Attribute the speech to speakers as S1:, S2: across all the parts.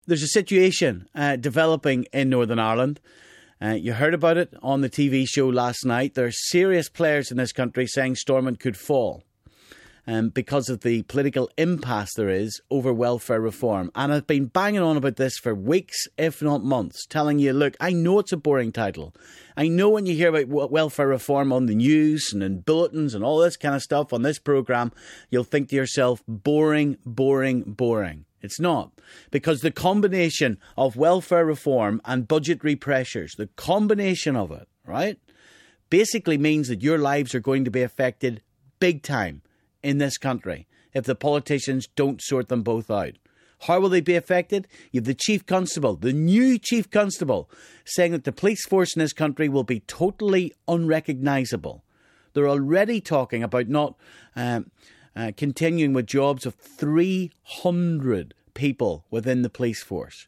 S1: There's a situation developing in Northern Ireland. You heard about it on the TV show last night. There are serious players in this country saying Stormont could fall because of the political impasse there is over welfare reform. And I've been banging on about this for weeks, if not months, telling you, look, I know it's a boring title. I know when you hear about welfare reform on the news and in bulletins and all this kind of stuff on this programme, you'll think to yourself, boring, boring, boring. It's not, because the combination of welfare reform and budgetary pressures, the combination of it, right, basically means that your lives are going to be affected big time in this country if the politicians don't sort them both out. How will they be affected? You have the Chief Constable, the new Chief Constable, saying that the police force in this country will be totally unrecognisable. They're already talking about not continuing with jobs of 300 people within the police force.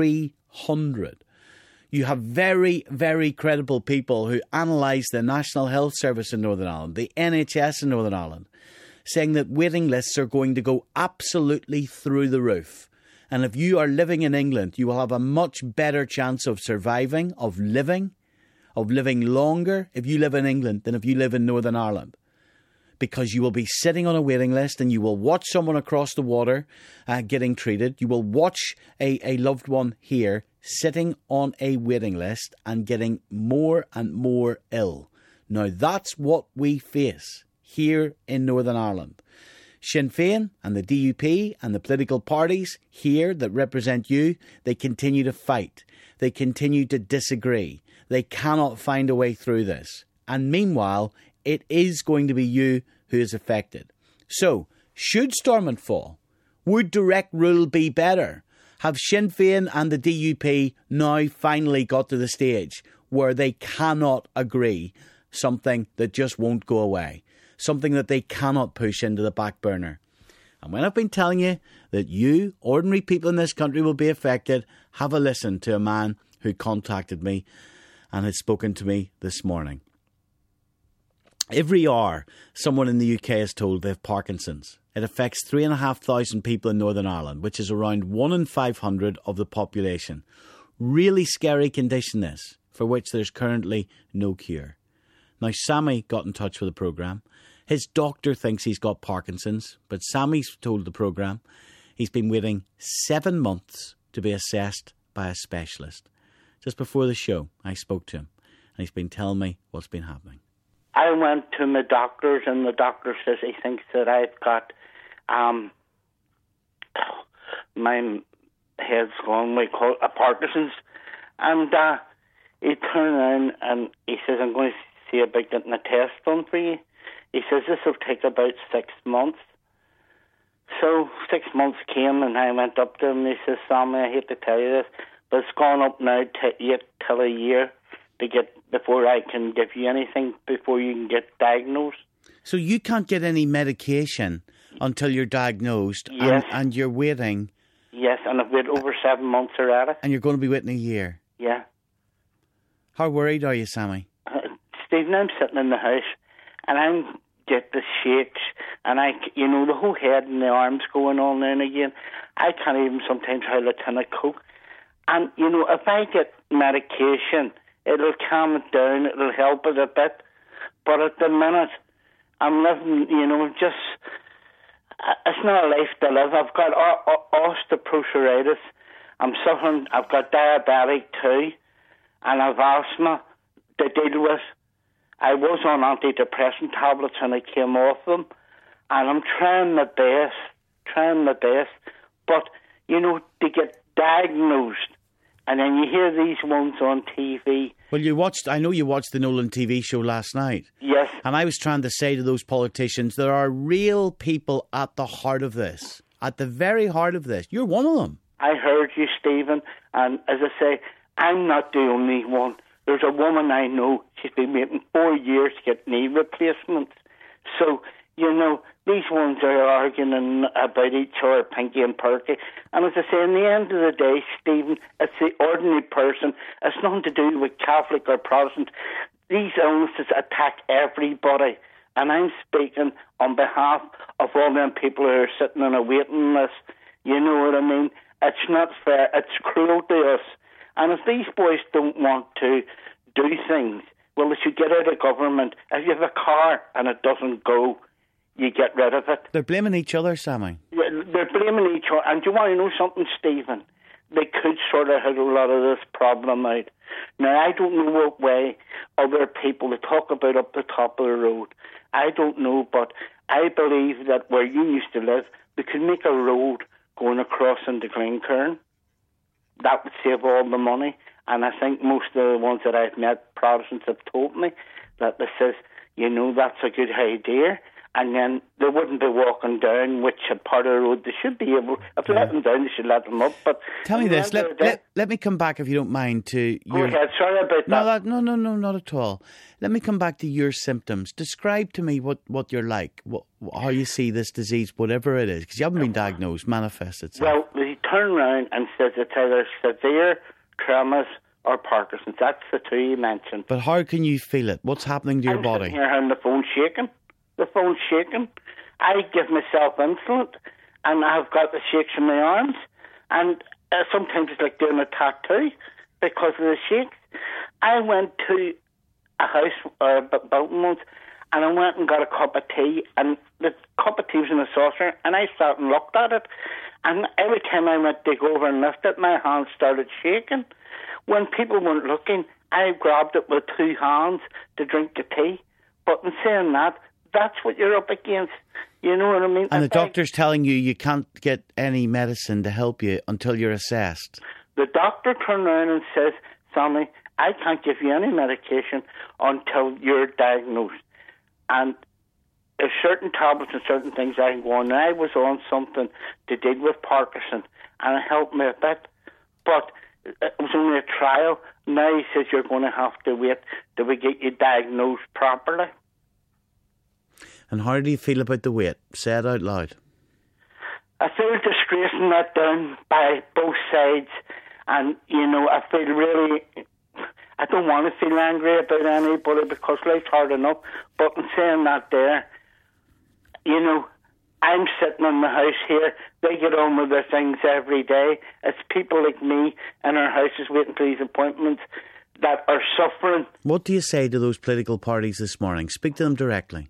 S1: 300. You have very, very credible people who analyse the National Health Service in Northern Ireland, the NHS in Northern Ireland, saying that waiting lists are going to go absolutely through the roof. And if you are living in England, you will have a much better chance of surviving, of living longer if you live in England than if you live in Northern Ireland. Because you will be sitting on a waiting list and you will watch someone across the water getting treated. You will watch a loved one here sitting on a waiting list and getting more and more ill. Now that's what we face here in Northern Ireland. Sinn Féin and the DUP and the political parties here that represent you, they continue to fight. They continue to disagree. They cannot find a way through this. And meanwhile, it is going to be you who is affected. So, should Stormont fall? Would direct rule be better? Have Sinn Féin and the DUP now finally got to the stage where they cannot agree something that just won't go away? Something that they cannot push into the back burner? And when I've been telling you that you, ordinary people in this country, will be affected, have a listen to a man who contacted me and had spoken to me this morning. Every hour, someone in the UK is told they have Parkinson's. It affects 3,500 people in Northern Ireland, which is around 1 in 500 of the population. Really scary condition this, for which there's currently no cure. Now, Sammy got in touch with the programme. His doctor thinks he's got Parkinson's, but Sammy's told the programme he's been waiting 7 months to be assessed by a specialist. Just before the show, I spoke to him, and he's been telling me what's been happening.
S2: I went to my doctors, and the doctor says he thinks that I've got my head's gone, we call it a Parkinson's. And he turned around and he says, I'm going to see about getting a test done for you. He says, this will take about 6 months. So 6 months came, and I went up to him, and he says, Sammy, I hate to tell you this, but it's gone up now to 8 till a year to get before I can give you anything, before you can get diagnosed.
S1: So you can't get any medication until you're diagnosed.
S2: Yes.
S1: And you're waiting.
S2: Yes, and I've waited over 7 months already.
S1: And you're going to be waiting a year.
S2: Yeah.
S1: How worried are you, Sammy?
S2: Stephen, I'm sitting in the house and I get the shakes and the whole head and the arms going on now and again. I can't even sometimes have a tin of Coke. And, if I get medication, it'll calm it down, it'll help it a bit. But at the minute, I'm living, it's not a life to live. I've got osteoporosis. I'm suffering, I've got diabetic too, and I've asthma to deal with. I was on antidepressant tablets and I came off them, and I'm trying my best. But, to get diagnosed, and then you hear these ones on TV.
S1: Well, I know you watched the Nolan TV show last night.
S2: Yes.
S1: And I was trying to say to those politicians, there are real people at the heart of this, at the very heart of this. You're one of them.
S2: I heard you, Stephen, and as I say, I'm not the only one. There's a woman I know, she's been waiting 4 years to get knee replacements. So, these ones are arguing about each other, Pinky and Perky. And as I say, in the end of the day, Stephen, it's the ordinary person. It's nothing to do with Catholic or Protestant. These illnesses attack everybody. And I'm speaking on behalf of all them people who are sitting on a waiting list. You know what I mean? It's not fair. It's cruel to us. And if these boys don't want to do things, well, they should get out of government. If you have a car and it doesn't go, you get rid of it.
S1: They're blaming each other, Sammy.
S2: They're blaming each other. And do you want to know something, Stephen? They could sort of have a lot of this problem out. Now, I don't know what way other people, they talk about up the top of the road. I don't know, but I believe that where you used to live, they could make a road going across into Glencairn. That would save all the money. And I think most of the ones that I've met, Protestants, have told me that they says, that's a good idea. And then they wouldn't be walking down which part of the road they should be able. If they let them down, they should let them up. But
S1: tell me this. Let me come back, if you don't mind, to your...
S2: Go ahead. Sorry about that.
S1: No, not at all. Let me come back to your symptoms. Describe to me what you're like, how you see this disease, whatever it is, because you haven't been diagnosed, manifest itself.
S2: Well, they turn around and says it's either severe traumas or Parkinson's. That's the two you mentioned.
S1: But how can you feel it? What's happening to your body?
S2: I'm sitting here having the phone shaking. The phone's shaking. I give myself insulin, and I've got the shakes in my arms, and sometimes it's like doing a tattoo because of the shakes. I went to a house about once, and I went and got a cup of tea, and the cup of tea was in a saucer, and I sat and looked at it, and every time I went to go over and lift it, my hands started shaking. When people weren't looking, I grabbed it with two hands to drink the tea, but in saying that, that's what you're up against. You know what I mean?
S1: And the doctor's telling you can't get any medicine to help you until you're assessed.
S2: The doctor turned around and says, Sammy, I can't give you any medication until you're diagnosed. And there's certain tablets and certain things I can go on. I was on something to deal with Parkinson, and it helped me a bit. But it was only a trial. Now he says you're going to have to wait till we get you diagnosed properly.
S1: And how do you feel about the weight? Say it out loud.
S2: I feel disgracing that down by both sides. And, I feel really... I don't want to feel angry about anybody because life's hard enough. But in saying that there, I'm sitting in the house here. They get on with their things every day. It's people like me in our houses waiting for these appointments that are suffering.
S1: What do you say to those political parties this morning? Speak to them directly.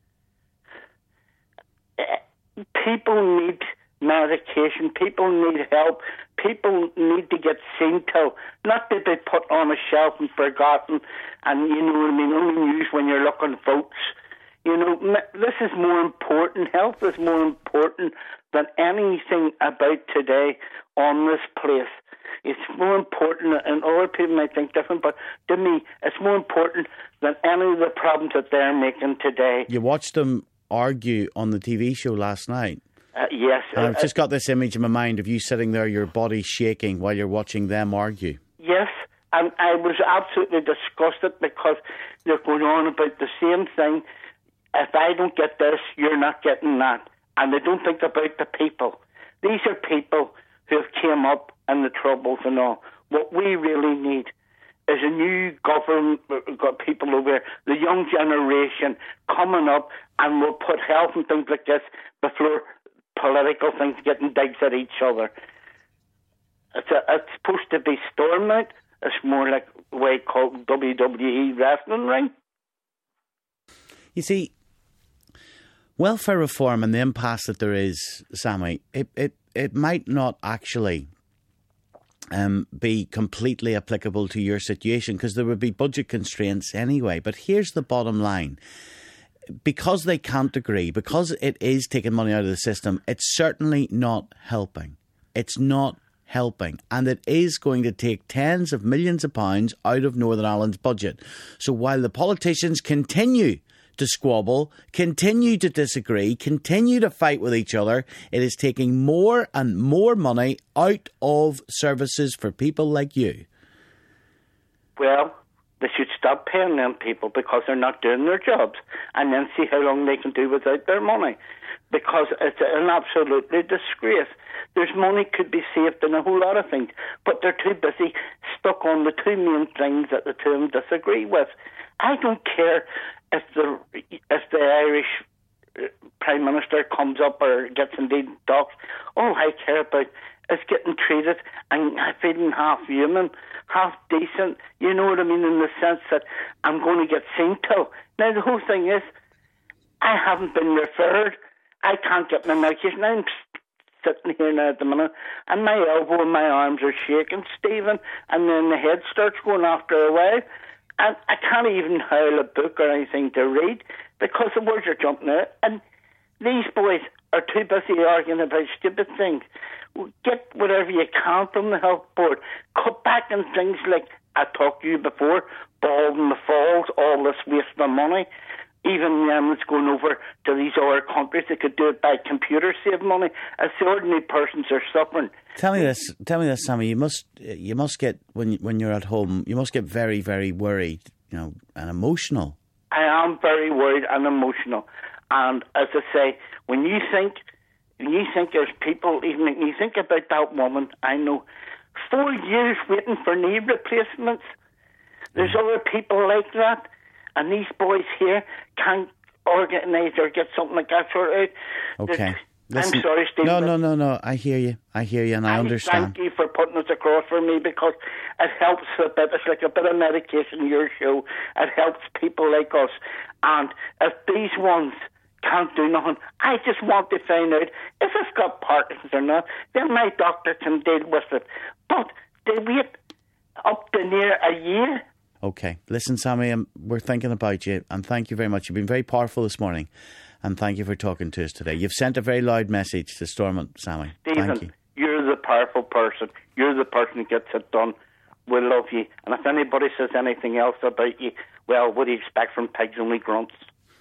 S2: People need medication. People need help. People need to get seen to, not to be put on a shelf and forgotten. And you know what I mean, only used when you're looking votes. This is more important. Health is more important than anything about today on this place. It's more important, and other people might think different, but to me, it's more important than any of the problems that they're making today.
S1: You watched them argue on the TV show last night.
S2: Yes.
S1: And I've just got this image in my mind of you sitting there, your body shaking while you're watching them argue.
S2: Yes, and I was absolutely disgusted because they're going on about the same thing. If I don't get this, you're not getting that. And they don't think about the people. These are people who have came up in the troubles and all. What we really need is a new government, got people over there, the young generation coming up, and we'll put health and things like this before political things getting digs at each other. It's supposed to be Stormont. It's more like the way called WWE wrestling ring.
S1: You see, welfare reform and the impasse that there is, Sammy, it might not actually be completely applicable to your situation because there would be budget constraints anyway. But here's the bottom line. Because they can't agree, because it is taking money out of the system, it's certainly not helping. It's not helping. And it is going to take tens of millions of pounds out of Northern Ireland's budget. So while the politicians continue to squabble, continue to disagree, continue to fight with each other, it is taking more and more money out of services for people like you. Well,
S2: they should stop paying them people because they're not doing their jobs, and then see how long they can do without their money, because it's an absolutely disgrace. There's money could be saved in a whole lot of things, but they're too busy stuck on the two main things that the two of them disagree with. I don't care if the Irish Prime Minister comes up or gets indeed talks. All I care about is getting treated and feeling half human, half decent. You know what I mean, in the sense that I'm going to get seen to. Now, the whole thing is, I haven't been referred. I can't get my medication. I'm sitting here now at the minute, and my elbow and my arms are shaking, Stephen, and then the head starts going after a while, and I can't even howl a book or anything to read because the words are jumping out, and these boys are too busy arguing about stupid things. Get whatever you can from the health board. Cut back on things like, I talked to you before, Baldwin the Falls, all this waste of money. Even them that's going over to these other countries that could do it by computer, save money, as the ordinary persons are suffering.
S1: Tell me this, Sammy. You must get when you're at home. You must get very, very worried, and emotional.
S2: I am very worried and emotional. And as I say, when you think there's people, even when you think about that woman, I know, 4 years waiting for knee replacements. There's other people like that. And these boys here can't organise or get something like that sorted out.
S1: Okay. Listen,
S2: I'm sorry, Stephen.
S1: No. I hear you, and I understand.
S2: Thank you for putting it across for me, because it helps a bit. It's like a bit of medication, your show. It helps people like us. And if these ones can't do nothing, I just want to find out if I've got Parkinson's or not. Then my doctor can deal with it. But they wait up to near a year.
S1: Okay. Listen, Sammy, we're thinking about you, and thank you very much. You've been very powerful this morning, and thank you for talking to us today. You've sent a very loud message to Stormont, Sammy.
S2: Stephen,
S1: thank you.
S2: You're the powerful person. You're the person who gets it done. We love you. And if anybody says anything else about you, well, what do you expect from pigs only grunts?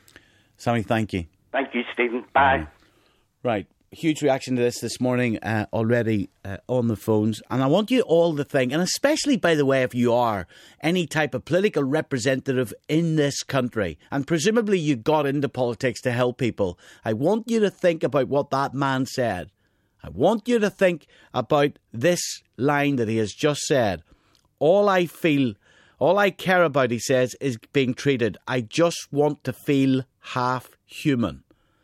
S1: Sammy, thank you.
S2: Thank you, Stephen. Bye.
S1: Right. Huge reaction to this morning already on the phones. And I want you all to think, and especially, by the way, if you are any type of political representative in this country, and presumably you got into politics to help people, I want you to think about what that man said. I want you to think about this line that he has just said. All I care about, he says, is being treated. I just want to feel half human.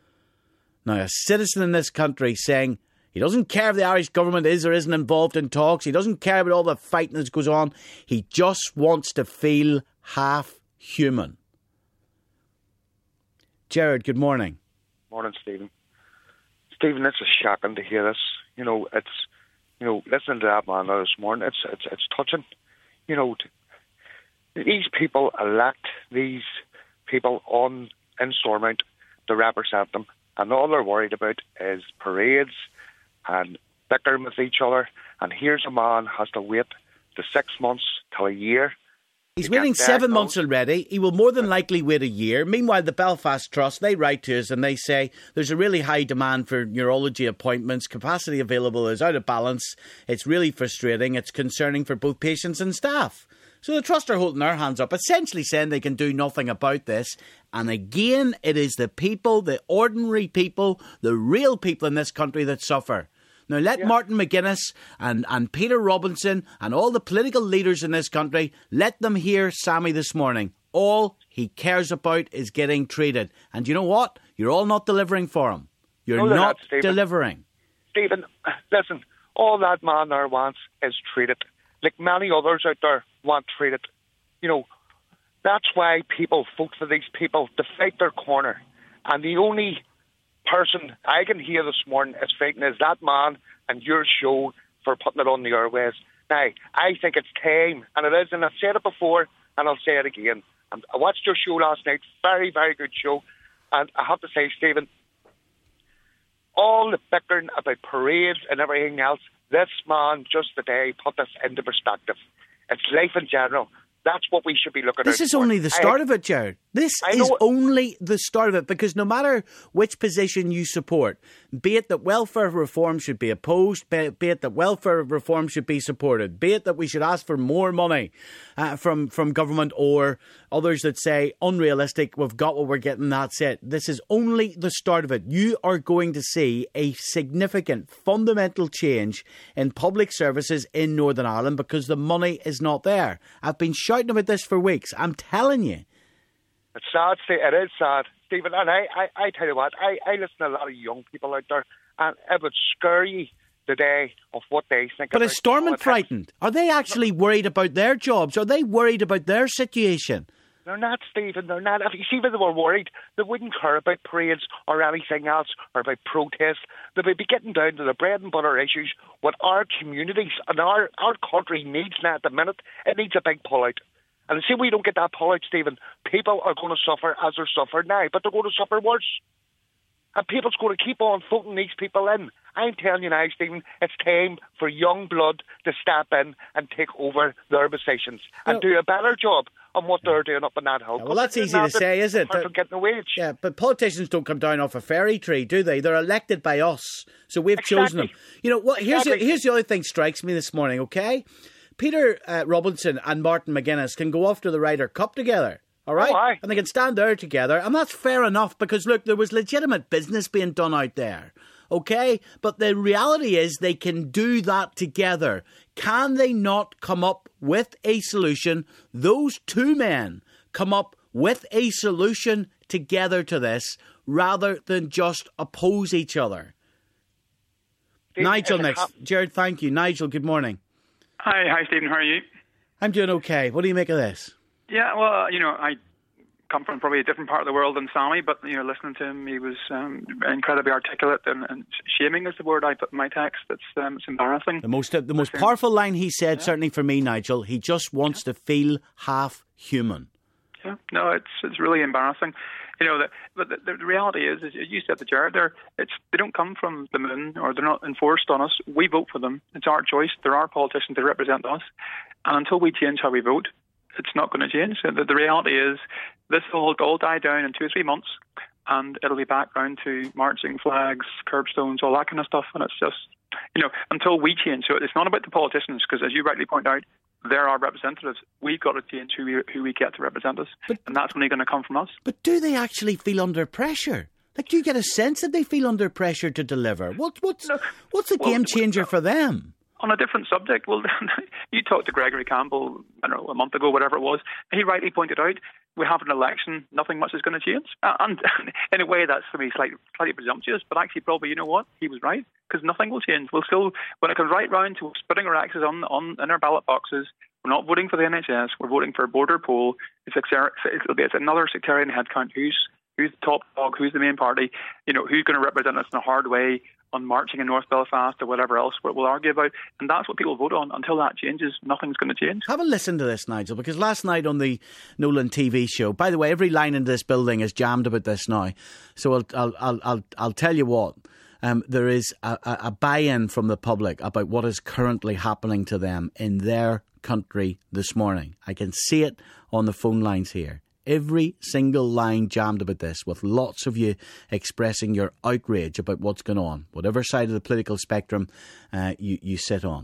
S1: Now, a citizen in this country saying he doesn't care if the Irish government is or isn't involved in talks. He doesn't care about all the fighting that goes on. He just wants to feel half human. Gerard, good morning.
S3: Morning, Stephen. Stephen, it's shocking to hear this. Listening to that man this morning, it's touching. These people elect these people in Stormont to represent them. And all they're worried about is parades and bickering with each other. And here's a man has to wait to 6 months till a year.
S1: He's waiting 7 months already. He will more than likely wait a year. Meanwhile, the Belfast Trust, they write to us and they say there's a really high demand for neurology appointments. Capacity available is out of balance. It's really frustrating. It's concerning for both patients and staff. So the Trust are holding their hands up, essentially saying they can do nothing about this. And again, it is the people, the ordinary people, the real people in this country that suffer. Now let Martin McGuinness and Peter Robinson and all the political leaders in this country, let them hear Sammy this morning. All he cares about is getting treated. And you know what? You're all not delivering for him. You're not delivering.
S3: Stephen, listen, all that man there wants is treated. Like many others out there want treated. That's why people vote for these people, to fight their corner. And the only person I can hear this morning is fighting is that man and your show for putting it on the airways. Now, I think it's time, and it is, and I've said it before, and I'll say it again. I watched your show last night, very, very good show, and I have to say, Stephen, all the bickering about parades and everything else, this man just today put this into perspective. It's life in general. That's what we should be looking at.
S1: This is only the start of it, Gerard. This is only the start of it, because no matter which position you support, be it that welfare reform should be opposed, be it that welfare reform should be supported, be it that we should ask for more money from government, or others that say unrealistic, we've got what we're getting, that's it. This is only the start of it. You are going to see a significant, fundamental change in public services in Northern Ireland because the money is not there. I've been shouting about this for weeks. I'm telling you.
S3: It's sad. It is sad, Stephen. And I tell you what, I listen to a lot of young people out there, and it would scare you today of what they think
S1: But
S3: about
S1: is Stormont
S3: politics.
S1: frightened? Are they actually worried about their jobs? Are they worried about their situation?
S3: They're not, Stephen. They're not. If you see, if they were worried, they wouldn't care about parades or anything else or about protests. They would be getting down to the bread and butter issues. What our communities and our country needs now at the minute, it needs a big pull-out. And see, we don't get that pull-out, Stephen, people are going to suffer as they're suffering now, but they're going to suffer worse. And people's going to keep on voting these people in. I'm telling you now, Stephen, it's time for young blood to step in and take over their positions and do a better job on what they're doing up in that hill.
S1: Well, that's easy to say, is it?
S3: Getting a wage.
S1: Yeah, but politicians don't come down off a fairy tree, do they? They're elected by us, so we've chosen them. You know what? Here's the other thing strikes me this morning. Okay, Peter Robinson and Martin McGuinness can go off to the Ryder Cup together. All right?
S3: Oh, aye.
S1: And they can stand there together. And that's fair enough because, look, there was legitimate business being done out there. Okay? But the reality is they can do that together. Can they not come up with a solution? Those two men come up with a solution together to this rather than just oppose each other. Nigel next. Jared, thank you. Nigel, good morning.
S4: Hi, Stephen. How are you?
S1: I'm doing okay. What do you make of this?
S4: Yeah, well, I come from probably a different part of the world than Sammy, but, listening to him, he was incredibly articulate, and shaming is the word I put in my text. It's embarrassing.
S1: The most powerful line he said, certainly for me, Nigel, he just wants to feel half human.
S4: Yeah, no, it's really embarrassing. But the reality is, as you said to Jared, they don't come from the moon, or they're not enforced on us. We vote for them. It's our choice. They're our politicians. They represent us. And until we change how we vote, it's not going to change. The reality is this will all die down in 2 or 3 months, and it'll be back down to marching flags, curbstones, all that kind of stuff. And it's just, until we change. So it's not about the politicians, because as you rightly point out, they're our representatives. We've got to change who we get to represent us, and that's only going to come from us.
S1: But do they actually feel under pressure? Like, do you get a sense that they feel under pressure to deliver? What's the game changer for them?
S4: On a different subject, well, you talked to Gregory Campbell, I don't know, a month ago, whatever it was, and he rightly pointed out, we have an election, nothing much is going to change. And in a way, that's for me slightly presumptuous, but actually probably, you know what, he was right, because nothing will change. We'll still, when it comes right round to splitting our X's in our ballot boxes, we're not voting for the NHS, we're voting for a border poll. It's another sectarian headcount. Who's the top dog? Who's the main party? Who's going to represent us in a hard way on marching in North Belfast or whatever else we'll argue about, and that's what people vote on. Until that changes, nothing's going to change.
S1: Have a listen to this, Nigel, because last night on the Nolan TV show, by the way, every line in this building is jammed about this now, so I'll tell you what, there is a buy-in from the public about what is currently happening to them in their country this morning. I can see it on the phone lines here. Every single line jammed about this, with lots of you expressing your outrage about what's going on, whatever side of the political spectrum you sit on.